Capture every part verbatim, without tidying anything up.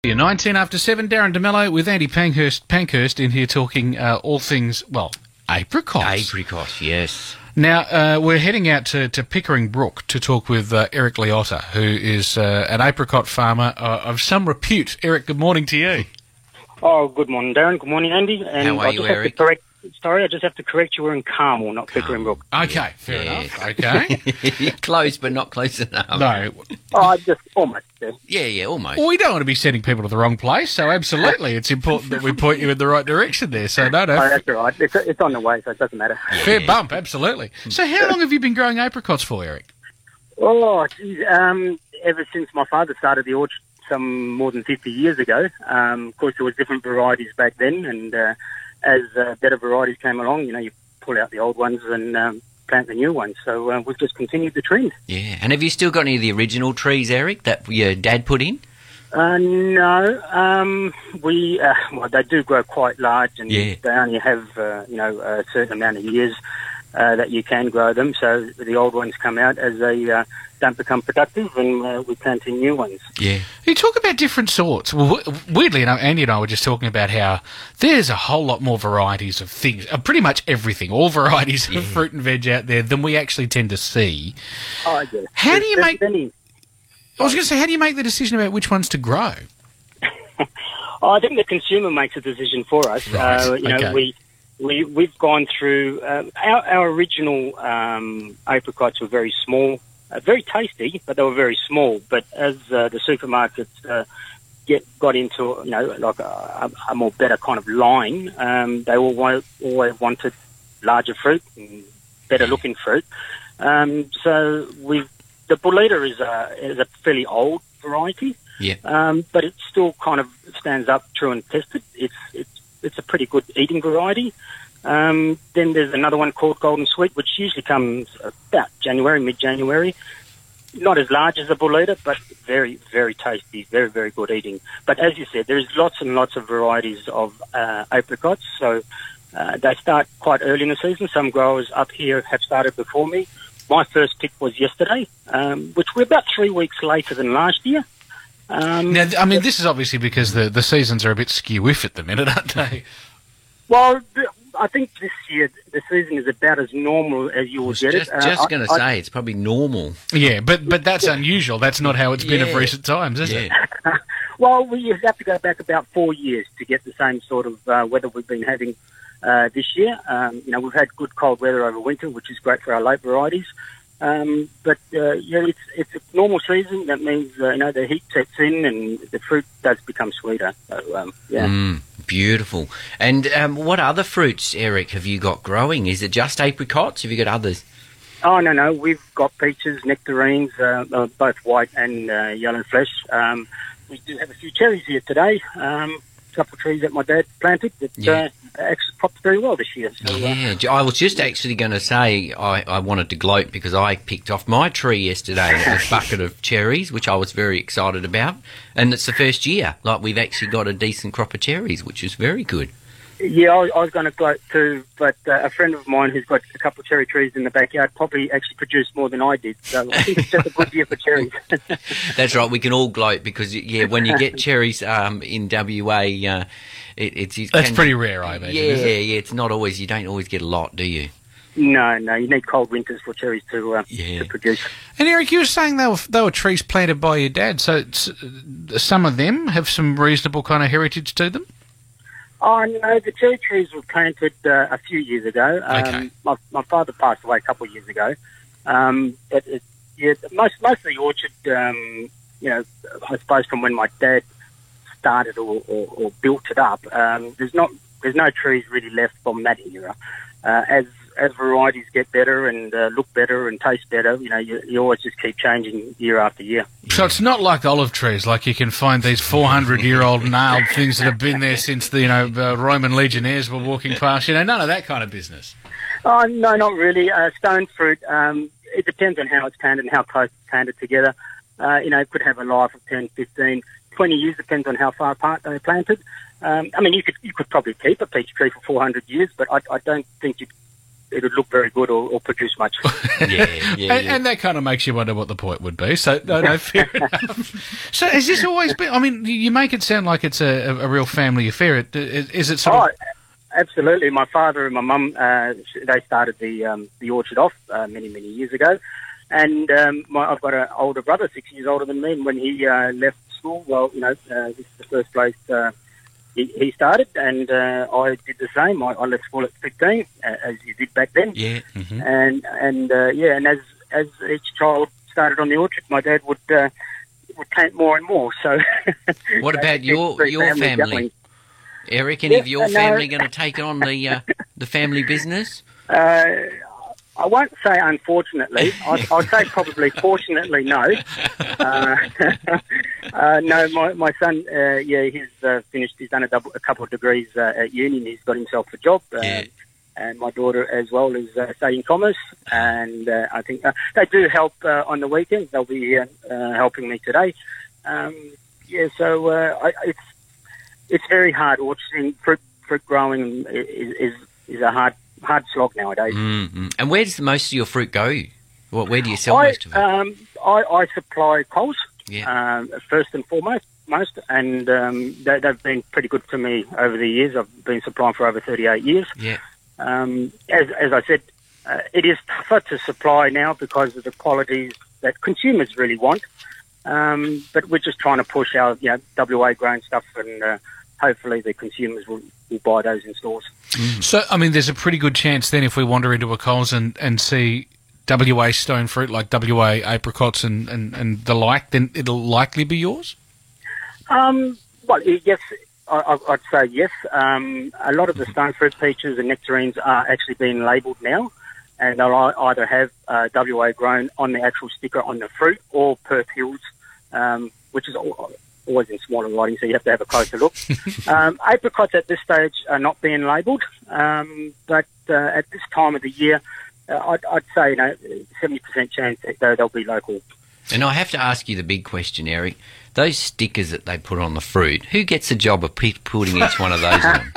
nineteen after seven, Darren DeMello with Andy Pankhurst, Pankhurst in here talking uh, all things, well, apricots. Apricots, yes. Now, uh, we're heading out to, to Pickering Brook to talk with uh, Eric Liotta, who is uh, an apricot farmer uh, of some repute. Eric, good morning to you. Oh, good morning, Darren. Good morning, Andy. And How are I you, just have Eric? to correct, sorry, I just have to correct you. We're in Carmel, not Pickering Brook. Okay, fair Yeah. enough. Okay. Close, but not close enough. No. Oh, I just almost there. Yeah, yeah, almost. Well, we don't want to be sending people to the wrong place, so absolutely it's important that we point you in the right direction there. So, no, no. Oh, that's all right. It's, it's on the way, so it doesn't matter. Fair bump, absolutely. So how long have you been growing apricots for, Eric? Oh, geez, um, ever since my father started the orchard some more than fifty years ago. Um, of course, there was different varieties back then, and uh, as uh, better varieties came along, you know, you pull out the old ones and um, plant the new ones. So uh, we've just continued the trend. Yeah. And have you still got any of the original trees, Eric, that your dad put in? Uh, no, um, we uh, well, they do grow quite large, and Yeah. they only have uh, you know a certain amount of years uh, that you can grow them. So the old ones come out as they uh, don't become productive, and uh, we plant in new ones. Yeah. You talk about different sorts. Well, w- weirdly, you know, Andy and I were just talking about how there's a whole lot more varieties of things, uh, pretty much everything, all varieties of fruit and veg out there than we actually tend to see. Oh, yes. How do you There's make- many- I was going to say, how do you make the decision about which ones to grow? Oh, I think the consumer makes a decision for us. Right, Uh, you know, okay. we we we've gone through um, our our original um, apricots were very small, uh, very tasty, but they were very small. But as uh, the supermarkets uh, get got into you know like a, a more better kind of line, um, they all wa- always wanted larger fruit and better looking fruit. Um, so we the Bolita is a is a fairly old variety. Yeah. Um, but it still kind of stands up true and tested. It's it's it's a pretty good eating variety. Um, then there's another one called Golden Sweet, which usually comes about January, mid-January. Not as large as a Bolita, but very, very tasty, very, very good eating. But as you said, there's lots and lots of varieties of uh, apricots. So uh, they start quite early in the season. Some growers up here have started before me. My first pick was yesterday, um, which we're about three weeks later than last year. Um, Now, I mean, this is obviously because the, the seasons are a bit skew-if at the minute, aren't they? well, th- I think this year the season is about as normal as you I will was get just, it. Uh, just I- going to I- say, it's probably normal. Yeah, but but that's unusual. That's not how it's been Yeah. of recent times, is it? Yeah. Well, we have to go back about four years to get the same sort of uh, weather we've been having uh, this year. Um, you know, we've had good cold weather over winter, which is great for our late varieties. Um, but uh, yeah, it's it's a normal season. That means uh, you know the heat sets in and the fruit does become sweeter. So um, yeah. Mm, beautiful. And um, what other fruits, Eric, have you got growing? Is it just apricots? Have you got others? Oh no no, we've got peaches, nectarines, uh, uh, both white and uh, yellow flesh. Um, we do have a few cherries here today. Um, a couple of trees that my dad planted that Yeah. uh, actually popped very well this year. So, uh, Yeah, j- I was just actually going to say I, I wanted to gloat because I picked off my tree yesterday a bucket of cherries, which I was very excited about. And it's the first year, like we've actually got a decent crop of cherries, which is very good. Yeah, I, I was going to gloat too, but uh, a friend of mine who's got a couple of cherry trees in the backyard probably actually produced more than I did. So I think it's just a good year for cherries. That's right, we can all gloat because, yeah, when you get cherries um, in W A, uh, it, it's... It That's can- pretty rare, I imagine. Yeah, isn't it? yeah, it's not always, you don't always get a lot, do you? no, no, you need cold winters for cherries to uh, Yeah. to produce. And Eric, you were saying they were, they were trees planted by your dad, so it's, uh, some of them have some reasonable kind of heritage to them? Oh no, the cherry trees were planted uh, a few years ago. Um, Okay. my, my father passed away a couple of years ago. Um, but it, yeah, most most of the orchard, um, you know, I suppose from when my dad started or, or, or built it up, um, there's not there's no trees really left from that era. Uh, as as varieties get better and uh, look better and taste better, you know, you, you always just keep changing year after year. So it's not like olive trees, like you can find these four hundred year old gnarled things that have been there since the you know uh, Roman legionnaires were walking past. You know, none of that kind of business. Oh, no, not really. Uh, stone fruit, um, it depends on how it's planted and how close it's planted together. Uh, you know, it could have a life of ten, fifteen, twenty years, depends on how far apart they're planted. Um, I mean, you could you could probably keep a peach tree for four hundred years, but I, I don't think you'd it would look very good or, or produce much. yeah, yeah, and, yeah. and that kind of makes you wonder what the point would be. So, no, no, fair enough. So, has this always been? I mean, you make it sound like it's a, a real family affair. It, is it sort Oh, of? absolutely. My father and my mum, uh, they started the um, the orchard off uh, many, many years ago. And um, my, I've got an older brother, six years older than me, and when he uh, left school, well, you know, uh, this is the first place uh, he, he started, and uh, I did the same. I, I left school at fifteen, uh, as you did back then. Yeah. Mm-hmm. And, and uh, yeah, and as as each child started on the orchard, my dad would, uh, would plant more and more. So, What about your your family? Going. Eric, any Yeah, of your uh, no. family going to take on the uh, the family business? Uh, I won't say unfortunately. I'd, I'd say probably fortunately no. Uh, uh, no, my my son, uh, yeah, he's uh, finished. He's done a, double, a couple of degrees uh, at uni, and he's got himself a job. Uh, Yeah. And my daughter as well is uh, studying commerce, and uh, I think uh, they do help uh, on the weekends. They'll be here uh, helping me today. Um, yeah, so uh, I, it's it's very hard. Orcharding, fruit fruit growing is is, is a hard. hard slog nowadays. Mm-hmm. And where does most of your fruit go? Well, where do you sell I, most of it? um, I, I supply Coles, Yeah. um, first and foremost, most, and um, they, they've been pretty good to me over the years. I've been supplying for over thirty-eight years. Yeah. Um, as, as I said, uh, it is tougher to supply now because of the qualities that consumers really want. Um, but we're just trying to push our, you know, W A grown stuff, and uh, hopefully the consumers will, will buy those in stores. So, I mean, there's a pretty good chance then if we wander into a Coles and, and see W A stone fruit like W A apricots and, and, and the like, then it'll likely be yours? Um, well, yes, I, I'd say yes. Um, a lot of the stone fruit peaches and nectarines are actually being labelled now, and they'll either have uh, W A grown on the actual sticker on the fruit or Perth Hills, um, which is al- always in smaller writing, so you have to have a closer look. um, apricots at this stage are not being labelled, um, but uh, at this time of the year, uh, I'd, I'd say, you know, seventy percent chance that they'll, they'll be local. And I have to ask you the big question, Eric. Those stickers that they put on the fruit, who gets the job of pe- putting each one of those on?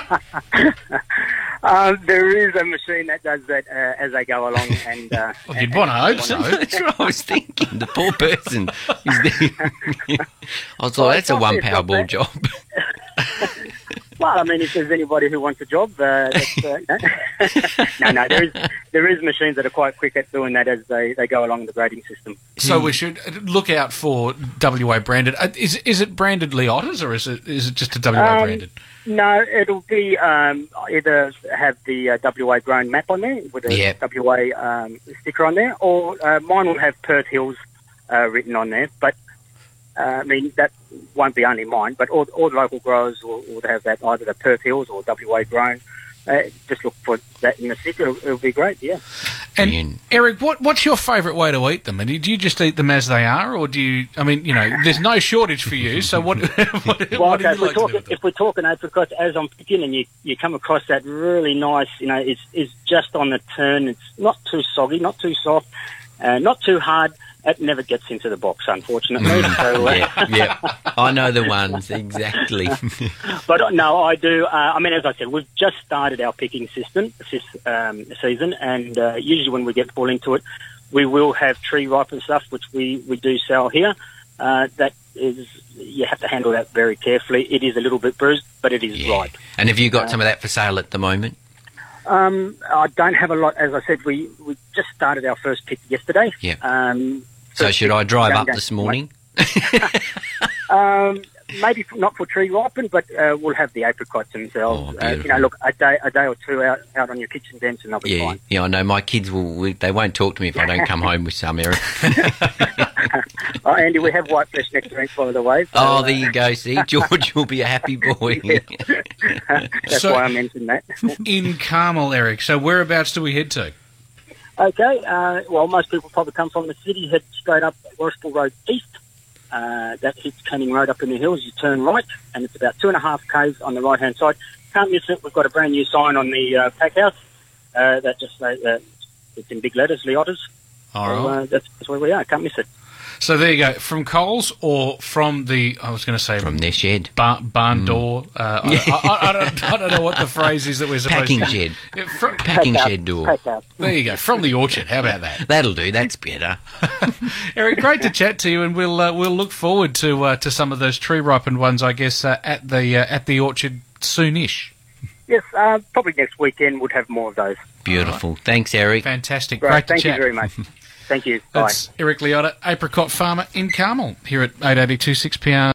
Um, there is a machine that does that uh, as they go along. And uh, Well, you'd want to hope so. That's what I was thinking. The poor person is there. I was like, that's a one Powerball job. Well, I mean, if there's anybody who wants a job, uh, that's, uh, no, no, there is there is machines that are quite quick at doing that as they, they go along the grading system. So we should look out for W A branded. Uh, Is is it branded Leotas or is it is it just a W A Um, branded? No, it'll be um, either have the uh, W A grown map on there with a Yep. W A um, sticker on there, or uh, mine will have Perth Hills uh, written on there. But uh, I mean, that won't be only mine, but all, all the local growers will, will have that, either the Perth Hills or W A grown. Uh, just look for that in the sticker; it'll, it'll be great. Yeah. And Brilliant. Eric, what what's your favourite way to eat them? And do you just eat them as they are, or do you? I mean, you know, there's no shortage for you. So what? what, Well, what do okay, you if, we're like to do talking, with them? if we're talking apricots, as I'm picking, and you, you come across that really nice, you know, it's, it's just on the turn. It's not too soggy, not too soft, uh, not too hard. It never gets into the box, unfortunately. so, uh, yeah, yeah. I know the ones, exactly. But uh, no, I do. Uh, I mean, as I said, we've just started our picking system this um, season, and uh, usually when we get full into it, we will have tree ripened stuff, which we, we do sell here. Uh, that is, you have to handle that very carefully. It is a little bit bruised, but it is Yeah. ripe. And have you got some of that for sale at the moment? Um, I don't have a lot. As I said, we, we just started our first pick yesterday. Yeah. Um, So first should pick I drive going up down- this morning? Um, maybe not for tree ripen, but uh, we'll have the apricots themselves. Oh, uh, you beautiful. know, look, a day, a day or two out, out on your kitchen bench, and they'll be Yeah, fine. yeah, I know. My kids will. We, they won't talk to me if I don't come home with some, Eric. Oh, Andy, we have white flesh nectarines, by the way. So, Oh, uh, there you go. See, George will be a happy boy. that's So- why I mentioned that. In Carmel, Eric. So whereabouts do we head to? Okay, uh, well, most people probably come from the city, head straight up Warraspool Road East. Uh, that hits Canning Road up in the hills. You turn right, and it's about two and a half k's on the right-hand side. Can't miss it. We've got a brand new sign on the uh, pack house uh, that just says uh, it's in big letters, Leotas. All So, right. uh, that's, that's where we are. Can't miss it. So there you go. From Coles or from the, I was going to say... From their shed. Bar, barn door. Uh, I, I, I, I, don't, I don't know what the phrase is that we're supposed Packing to... shed. Yeah, from, Packing Pack up, shed door. pack up. there you go. From the orchard. How about that? That'll do. That's better. Eric, great to chat to you, and we'll uh, we'll look forward to uh, to some of those tree ripened ones, I guess, uh, at the uh, at the orchard soonish. Yes, uh, probably next weekend would have more of those. Beautiful. Right. Thanks, Eric. Fantastic. Right, Great to thank chat. you very much. Thank you. Bye. That's Eric Liotta, apricot farmer in Carmel, here at eight eighty-two six P R.